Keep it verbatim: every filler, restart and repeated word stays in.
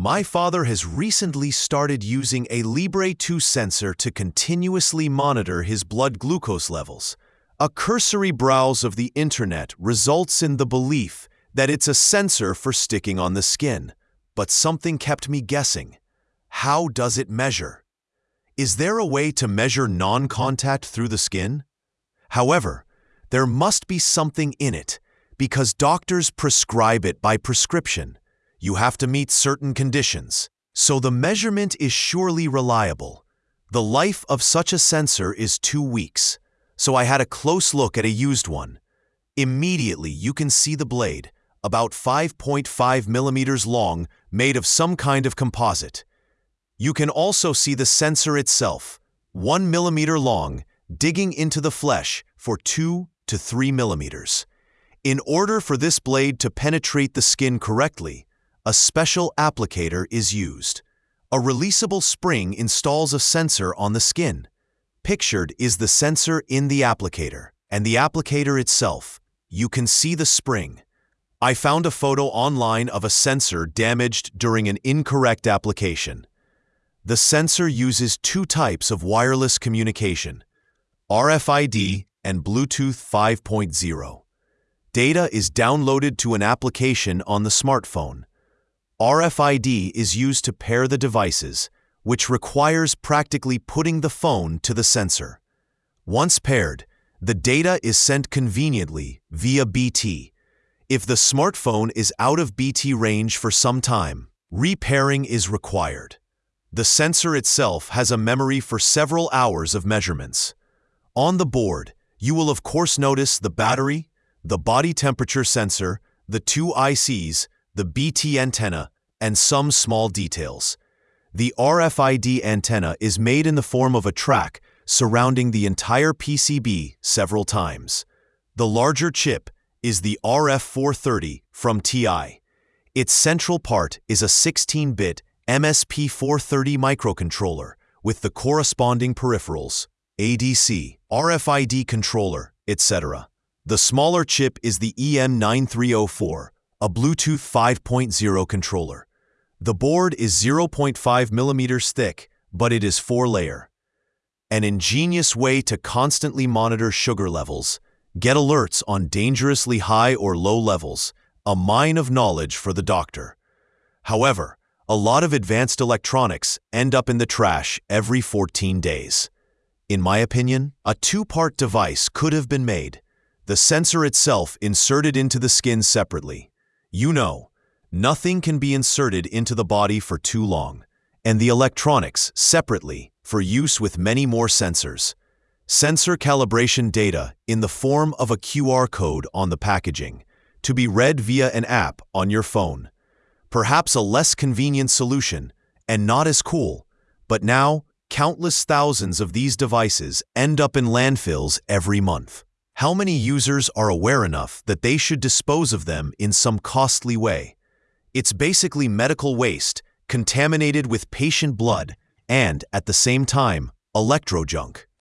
My father has recently started using a Libre two sensor to continuously monitor his blood glucose levels. A cursory browse of the internet results in the belief that it's a sensor for sticking on the skin. But something kept me guessing. How does it measure? Is there a way to measure non-contact through the skin? However, there must be something in it, because doctors prescribe it by prescription. You have to meet certain conditions, so the measurement is surely reliable. The life of such a sensor is two weeks, so I had a close look at a used one. Immediately you can see the blade, about five point five millimeters long, made of some kind of composite. You can also see the sensor itself, one millimeter long, digging into the flesh for two to three millimeters. In order for this blade to penetrate the skin correctly, a special applicator is used. A releasable spring installs a sensor on the skin. Pictured is the sensor in the applicator, and the applicator itself. You can see the spring. I found a photo online of a sensor damaged during an incorrect application. The sensor uses two types of wireless communication, R F I D and Bluetooth five point oh. Data is downloaded to an application on the smartphone. R F I D is used to pair the devices, which requires practically putting the phone to the sensor. Once paired, the data is sent conveniently via B T. If the smartphone is out of B T range for some time, repairing is required. The sensor itself has a memory for several hours of measurements. On the board, you will of course notice the battery, the body temperature sensor, the two I Cs, the B T antenna, and some small details. The R F I D antenna is made in the form of a track surrounding the entire P C B several times. The larger chip is the R F four thirty from T I. Its central part is a sixteen bit M S P four thirty microcontroller with the corresponding peripherals, A D C, R F I D controller, et cetera. The smaller chip is the E M nine three oh four, a Bluetooth five point oh controller. The board is zero point five millimeters thick, but it is four-layer. An ingenious way to constantly monitor sugar levels, get alerts on dangerously high or low levels, a mine of knowledge for the doctor. However, a lot of advanced electronics end up in the trash every fourteen days. In my opinion, a two-part device could have been made. The sensor itself inserted into the skin separately. You know, nothing can be inserted into the body for too long, and the electronics separately for use with many more sensors. Sensor calibration data in the form of a Q R code on the packaging, to be read via an app on your phone. Perhaps a less convenient solution, and not as cool, but now countless thousands of these devices end up in landfills every month. How many users are aware enough that they should dispose of them in some costly way? It's basically medical waste, contaminated with patient blood, and, at the same time, electro-junk.